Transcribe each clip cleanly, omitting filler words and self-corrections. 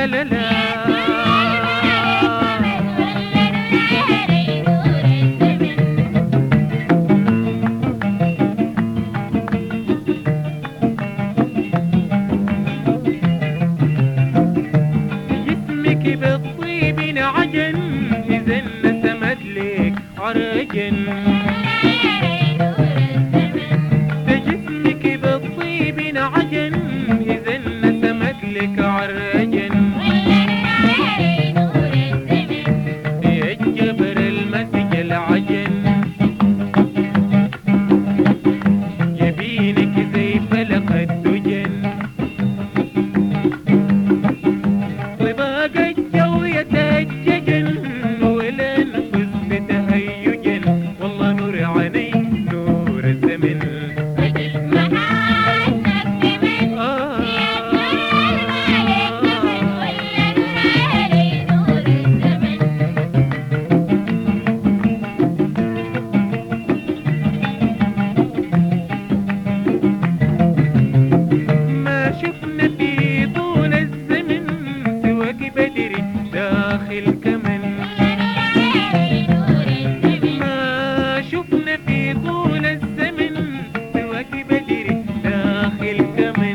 لا لا لا. جسمك بالطيب انعجن، إذا انسمت لك عرجن. جسمك بالطيب انعجن، إذا انسمت لك عرجن. يا الجبر المسج العجن، جبينك زي فلق الدجن. طباق الجو يتهججن، ولا نفس بتهيجن. والله نور عيني نور الزمن. ما شفنا في طول الزمن سواك بدري داخل كمن. ما شفنا في طول الزمن سواك بدري داخل كمن.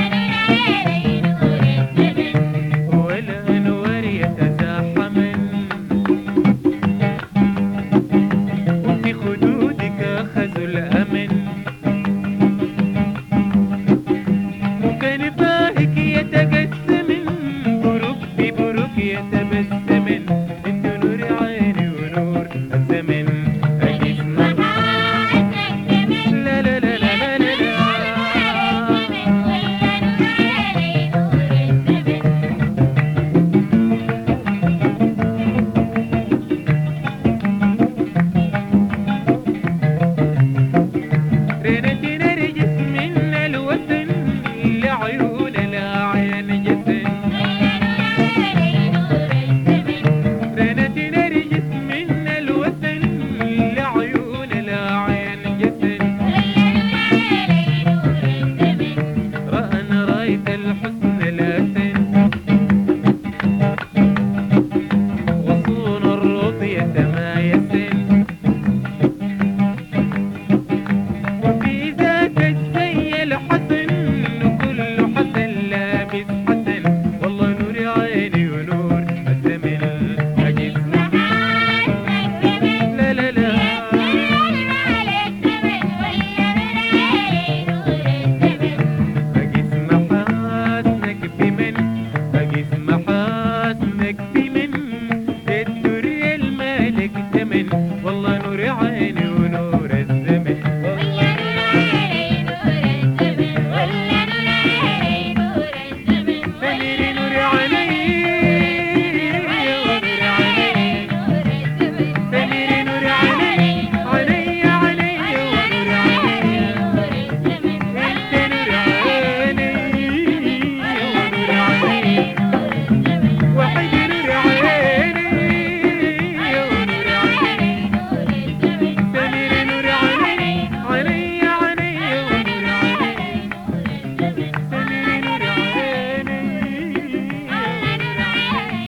ولا نور يتزاحمن، وفي خدودك أخذوا الأمن. وكان باهك يتقسمن، بروك ببروك يتبسمن. انت نور عيني ونور الزمن. أجسمك لا لا لا لا لا لا. رنت نرجس من الوطن لعيون الأعين جسن. رنت نرجس من الوطن لعيون الأعين جسن. رأن راية الحسن الأسن، غصون الرضي يتمايسن. وفي ذاك الزي الحسن كل حسن لابس حسن. والله نور عيني ونور الزمن. أجسمك لا لا لا. أجسم حاسنك بمن، أجسم حاسنك بمن.